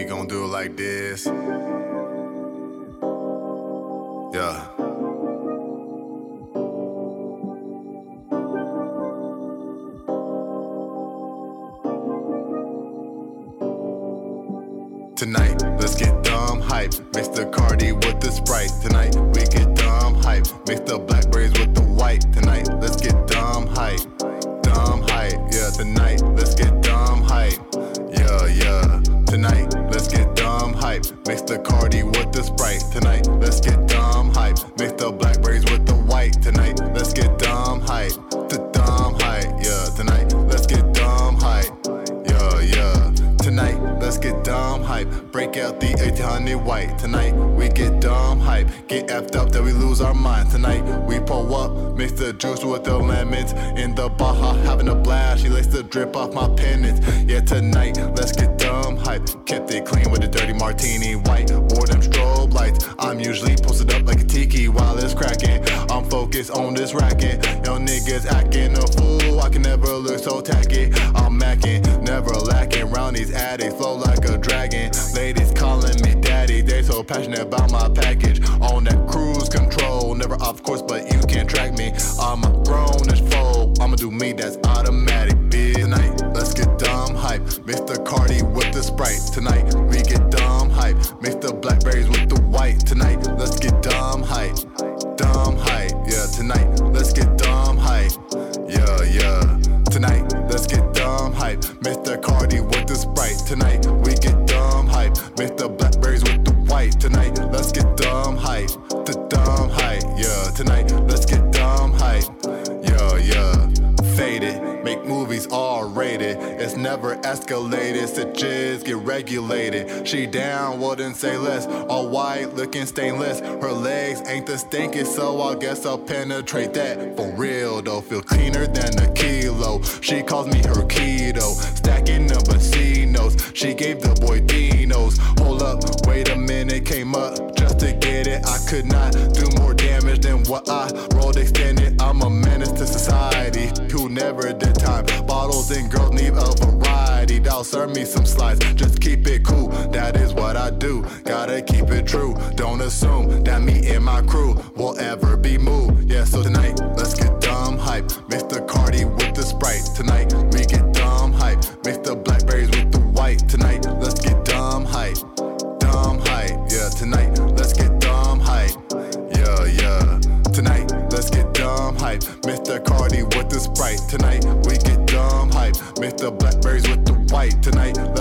gon' do it like this. Yeah. Tonight, let's get dumb hype. Mix the Cardi with the Sprite. Tonight, we get dumb hype. Mix the blackberries with the white. Tonight, let's get dumb hype. Dumb hype, yeah. Tonight, let's get dumb hype. Yeah, yeah. Tonight, let's get dumb hype. Mix the Cardi with the Sprite. Tonight, let's get dumb hype. Mix the blackberries with the white. Tonight, let's get dumb hype. The dumb hype, yeah. Tonight, let's get dumb hype. Yeah, yeah. Tonight, let's get dumb hype. Break out the 800 white. Tonight, we get dumb hype. Get effed up that we lose our mind. Tonight, we pull up, mix the juice with the lemons. In the Baja, having a blast. She likes to drip off my pennants. Yeah, tonight, let's get dumb hype. Kept it clean with a dirty martini. White or them strobe lights. I'm usually posted up like a tiki while it's cracking. I'm focused on this racket. Young niggas acting a fool. I can never look so tacky. I'm macking, never lacking. Round these addicts, flow like a dragon. Ladies calling me daddy, they so passionate about my package. On that cruise control, never off course, but you can't track me. I'm a grown-ish fool, I'ma do me, that's automatic, bitch. Tonight, let's get dumb hype. Mix the Cardi with the Sprite. Tonight, we get dumb hype. Mix the blackberries with the white. Tonight, let's get dumb hype. Dumb hype, yeah. Tonight, let's get dumb hype. Yeah, yeah. Tonight, let's get dumb hype. Mix the Cardi with the Sprite. Tonight, we get dumb hype. Mix the blackberries with the white. Tonight, let's get dumb hype. The dumb hype, yeah. Tonight, let's get dumb hype. Yeah, yeah. Faded, make movies R-rated. It's never escalated, stitches get regulated. She down, wouldn't say less. All white, looking stainless. Her legs ain't the stinkest, so I guess I'll penetrate that. For real though, feel cleaner than a kilo. She calls me her keto, stacking number C notes. She gave the boy Dinos. Hold up, wait a minute, came up just to get it. I could not do more damage than what I rolled extended. I'm a menace to society who never did time. Bottles and girls need a variety. They'll serve me some slides, just keep it cool. That is what I do, gotta keep it true. Don't assume that me and my crew will ever be moved. Yeah, so tonight, let's get dumb hype. Mix the Cardi with the Sprite. Tonight, we get dumb hype. Mix the blackberries with the white. Tonight, let's get dumb hype. Dumb hype, yeah. Tonight, let's get dumb hype. Yeah, yeah. Tonight, let's get dumb hype. Mix the Cardi with the Sprite. Tonight, we get dumb hype. Mix the blackberries with the white. Tonight,